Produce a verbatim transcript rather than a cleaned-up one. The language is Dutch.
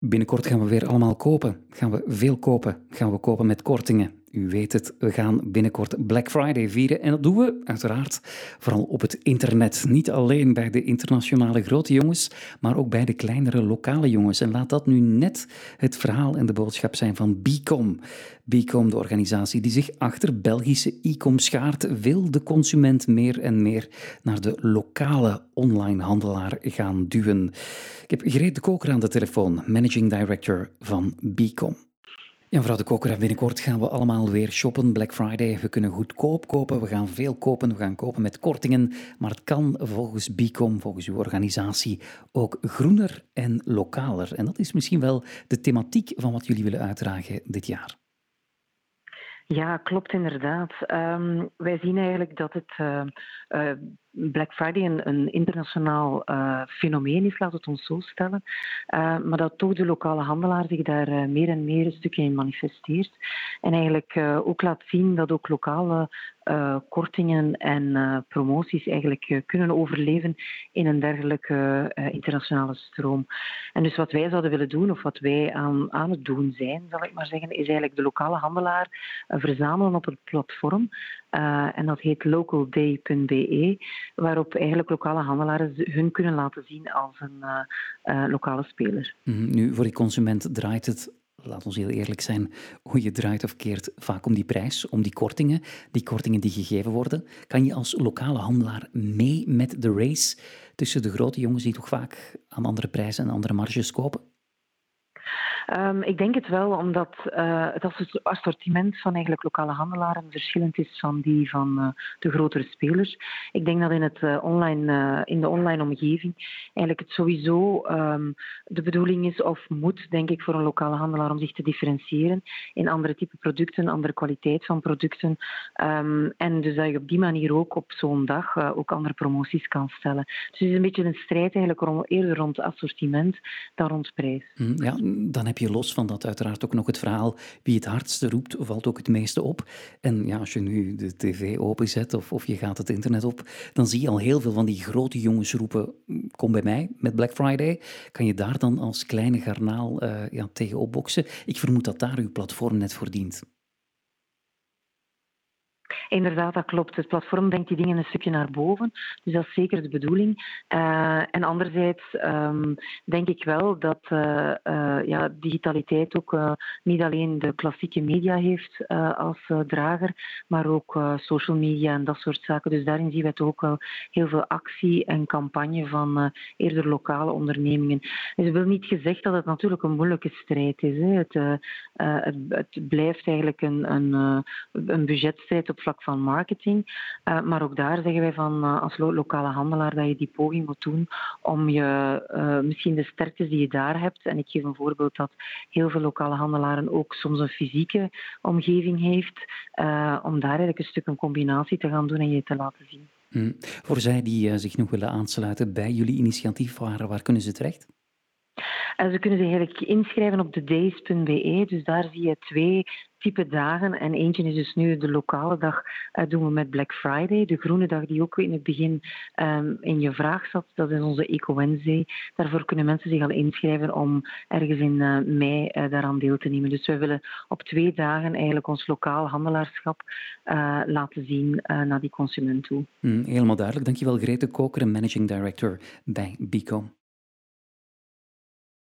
Binnenkort gaan we weer allemaal kopen. Gaan we veel kopen. Gaan we kopen met kortingen. U weet het, we gaan binnenkort Black Friday vieren. En dat doen we uiteraard vooral op het internet. Niet alleen bij de internationale grote jongens, maar ook bij de kleinere lokale jongens. En laat dat nu net het verhaal en de boodschap zijn van Bicom. Bicom, de organisatie die zich achter Belgische e-com schaart, wil de consument meer en meer naar de lokale online handelaar gaan duwen. Ik heb Greet de Koker aan de telefoon, managing director van Bicom. Ja, mevrouw de Koker, binnenkort gaan we allemaal weer shoppen, Black Friday. We kunnen goedkoop kopen, we gaan veel kopen, we gaan kopen met kortingen. Maar het kan volgens Bicom, volgens uw organisatie, ook groener en lokaler. En dat is misschien wel de thematiek van wat jullie willen uitdragen dit jaar. Ja, klopt inderdaad. Um, wij zien eigenlijk dat het uh, uh, Black Friday een, een internationaal uh, fenomeen is, laat het ons zo stellen. Uh, maar dat toch de lokale handelaar zich daar uh, meer en meer een stukje in manifesteert. En eigenlijk uh, ook laat zien dat ook lokale uh, kortingen en uh, promoties eigenlijk uh, kunnen overleven in een dergelijke uh, internationale stroom. En dus wat wij zouden willen doen, of wat wij aan, aan het doen zijn, zal ik maar zeggen, is eigenlijk de lokale handelaar uh, verzamelen op het platform. Uh, en dat heet localday punt b e, waarop eigenlijk lokale handelaren hun kunnen laten zien als een uh, uh, lokale speler. Mm, nu, voor die consument draait het, laat ons heel eerlijk zijn, hoe je draait of keert, vaak om die prijs, om die kortingen, die kortingen die gegeven worden. Kan je als lokale handelaar mee met de race tussen de grote jongens die toch vaak aan andere prijzen en andere marges kopen? Um, ik denk het wel, omdat uh, het assortiment van eigenlijk lokale handelaren verschillend is van die van uh, de grotere spelers. Ik denk dat in, het, uh, online, uh, in de online omgeving eigenlijk het sowieso um, de bedoeling is, of moet, denk ik, voor een lokale handelaar om zich te differentiëren in andere type producten, andere kwaliteit van producten. Um, en dus dat je op die manier ook op zo'n dag uh, ook andere promoties kan stellen. Dus het is een beetje een strijd eigenlijk rond, eerder rond assortiment dan rond prijs. Ja, dan heb je los van dat uiteraard ook nog het verhaal wie het hardste roept, valt ook het meeste op. En ja, als je nu de tv openzet of, of je gaat het internet op, dan zie je al heel veel van die grote jongens roepen, kom bij mij met Black Friday. Kan je daar dan als kleine garnaal uh, ja, tegen opboksen? Ik vermoed dat daar uw platform net voor dient. Inderdaad, dat klopt. Het platform brengt die dingen een stukje naar boven. Dus dat is zeker de bedoeling. Uh, en anderzijds um, denk ik wel dat uh, uh, ja, digitaliteit ook uh, niet alleen de klassieke media heeft uh, als uh, drager, maar ook uh, social media en dat soort zaken. Dus daarin zien we toch ook wel heel veel actie en campagne van uh, eerder lokale ondernemingen. Dus ik wil niet gezegd dat het natuurlijk een moeilijke strijd is. Hè. Het, uh, uh, het, het blijft eigenlijk een, een, uh, een budgetstrijd op vlak van marketing. Uh, maar ook daar zeggen wij van uh, als lo- lokale handelaar dat je die poging moet doen om je uh, misschien de sterktes die je daar hebt. En ik geef een voorbeeld dat heel veel lokale handelaren ook soms een fysieke omgeving heeft. Uh, om daar eigenlijk een stuk een combinatie te gaan doen en je te laten zien. Hmm. Voor zij die uh, zich nog willen aansluiten bij jullie initiatief, waar, waar kunnen ze terecht? Uh, ze kunnen zich eigenlijk inschrijven op de days punt b e. Dus daar zie je twee type dagen. En eentje is dus nu de lokale dag, uh, doen we met Black Friday. De groene dag die ook in het begin um, in je vraag zat, dat is onze Eco Wednesday. Daarvoor kunnen mensen zich al inschrijven om ergens in uh, mei uh, daaraan deel te nemen. Dus wij willen op twee dagen eigenlijk ons lokaal handelaarschap uh, laten zien uh, naar die consument toe. Mm, helemaal duidelijk. Dankjewel, Greet de Koker, managing director bij Bicom.